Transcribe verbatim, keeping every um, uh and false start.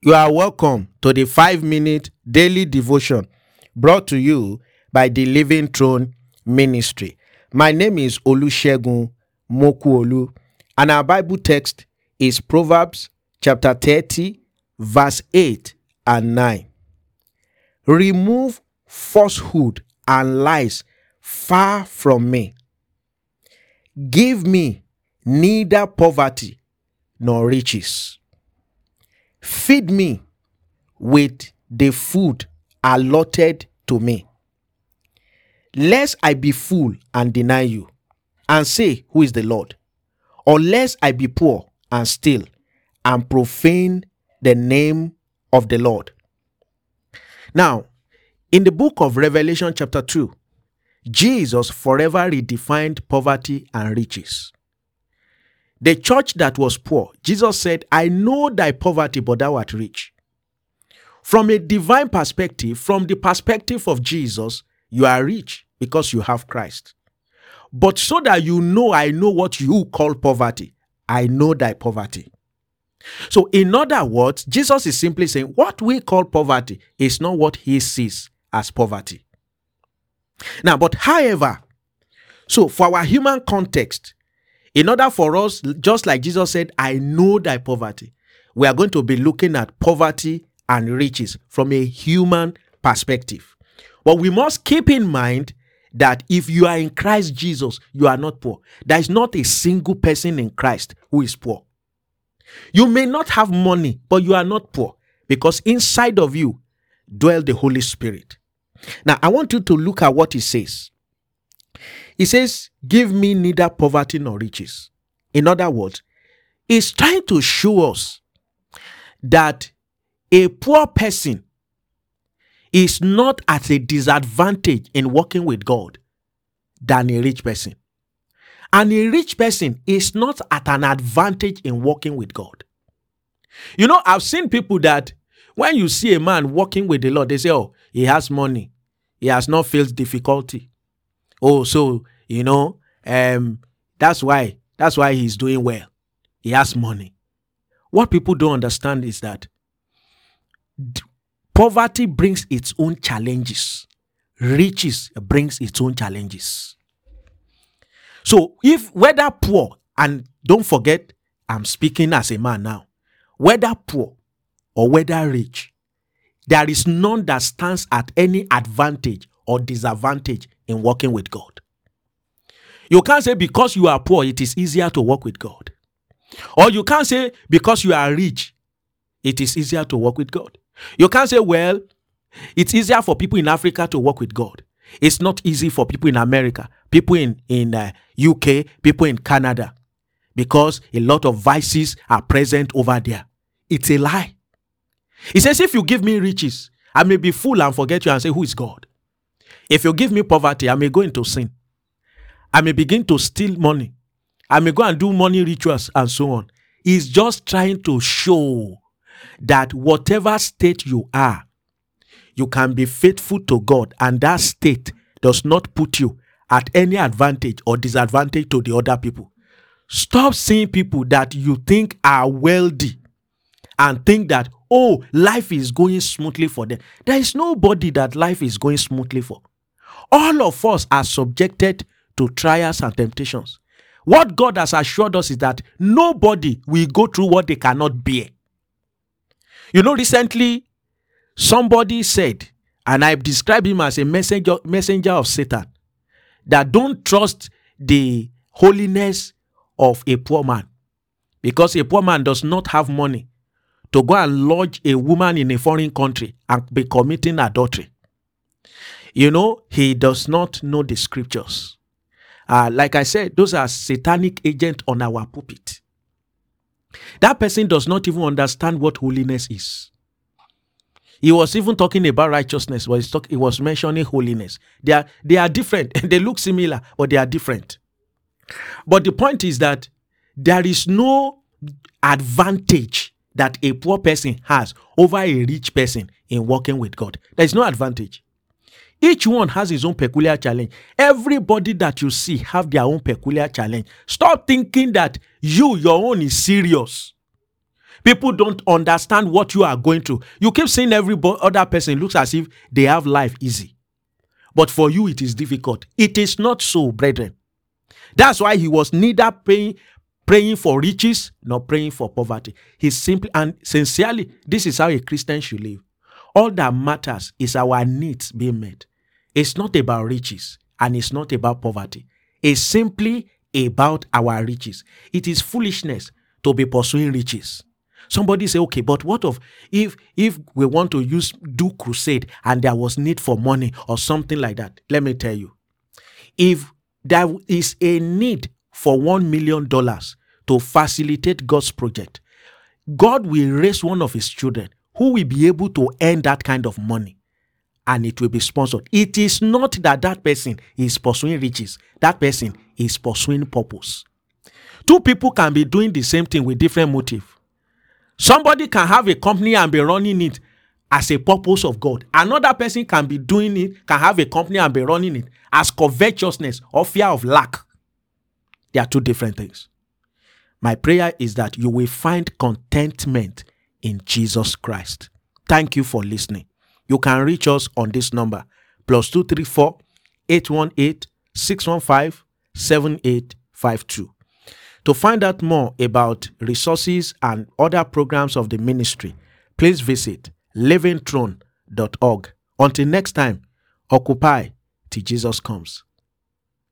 You are welcome to the five-minute daily devotion brought to you by the Living Throne Ministry. My name is Olusegun Mokuolu, and our Bible text is Proverbs chapter thirty, verse eight and nine. Remove falsehood and lies far from me. Give me neither poverty nor riches. Feed me with the food allotted to me, lest I be full and deny you, and say, who is the Lord? Or lest I be poor and steal, and profane the name of the Lord. Now, in the book of Revelation chapter two, Jesus forever redefined poverty and riches. The church that was poor, Jesus said, I know thy poverty, but thou art rich. From a divine perspective, from the perspective of Jesus, you are rich because you have Christ. But so that you know, I know what you call poverty, I know thy poverty. So in other words, Jesus is simply saying, what we call poverty is not what he sees as poverty. Now, but however, so for our human context, in order for us, just like Jesus said, I know thy poverty, we are going to be looking at poverty and riches from a human perspective. But we must keep in mind that if you are in Christ Jesus, you are not poor. There is not a single person in Christ who is poor. You may not have money, but you are not poor, because inside of you dwells the Holy Spirit. Now, I want you to look at what he says. He says, give me neither poverty nor riches. In other words, he's trying to show us that a poor person is not at a disadvantage in working with God than a rich person. And a rich person is not at an advantage in working with God. You know, I've seen people that when you see a man working with the Lord, they say, oh, he has money. He has not faced difficulty. Oh, so, you know, um, that's why, that's why he's doing well. He has money. What people don't understand is that poverty brings its own challenges. Riches brings its own challenges. So if whether poor, and don't forget, I'm speaking as a man now, whether poor or whether rich, there is none that stands at any advantage or disadvantage in working with God. You can't say because you are poor, it is easier to work with God. Or you can't say because you are rich, it is easier to work with God. You can't say, well, it's easier for people in Africa to work with God. It's not easy for people in America, people in, in uh, U K, people in Canada, because a lot of vices are present over there. It's a lie. He says, if you give me riches, I may be full and forget you and say, who is God? If you give me poverty, I may go into sin. I may begin to steal money. I may go and do money rituals and so on. He's just trying to show that whatever state you are, you can be faithful to God, and that state does not put you at any advantage or disadvantage to the other people. Stop seeing people that you think are wealthy and think that, oh, life is going smoothly for them. There is nobody that life is going smoothly for. All of us are subjected to trials and temptations. What God has assured us is that nobody will go through what they cannot bear. You know, recently, somebody said, and I've described him as a messenger, messenger of Satan, that don't trust the holiness of a poor man, because a poor man does not have money to go and lodge a woman in a foreign country and be committing adultery. You know, he does not know the scriptures. Uh, like I said, those are satanic agents on our pulpit. That person does not even understand what holiness is. He was even talking about righteousness, but he was mentioning holiness. They are, they are different. They look similar, but they are different. But the point is that there is no advantage that a poor person has over a rich person in working with God. There is no advantage. Each one has his own peculiar challenge. Everybody that you see have their own peculiar challenge. Stop thinking that you, your own is serious. People don't understand what you are going through. You keep seeing every bo- other person looks as if they have life easy. But for you, it is difficult. It is not so, brethren. That's why he was neither praying, praying for riches nor praying for poverty. He simply and sincerely, this is how a Christian should live. All that matters is our needs being met. It's not about riches and it's not about poverty. It's simply about our riches. It is foolishness to be pursuing riches. Somebody say, okay, but what of if if we want to use do crusade and there was need for money or something like that? Let me tell you, if there is a need for one million dollars to facilitate God's project, God will raise one of his children who will be able to earn that kind of money, and it will be sponsored. It is not that that person is pursuing riches. That person is pursuing purpose. Two people can be doing the same thing with different motive. Somebody can have a company and be running it as a purpose of God. Another person can be doing it, can have a company and be running it as covetousness or fear of lack. They are two different things. My prayer is that you will find contentment in Jesus Christ. Thank you for listening. You can reach us on this number, plus two three four, eight one eight, six one five, seven eight five two. To find out more about resources and other programs of the ministry, please visit living throne dot org. Until next time, occupy till Jesus comes.